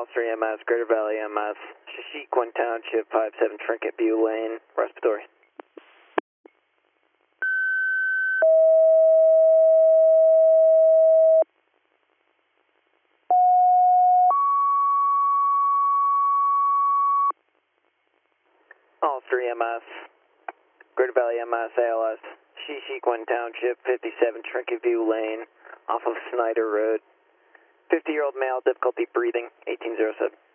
Officer EMS, Greater Valley EMS, Shashequin Township, 57 Trinket View Lane, respiratory. Officer EMS, Greater Valley EMS, ALS, Shashequin Township, 57 Trinket View Lane, off of Snyder Road. 50-year-old male, difficulty breathing, 1807.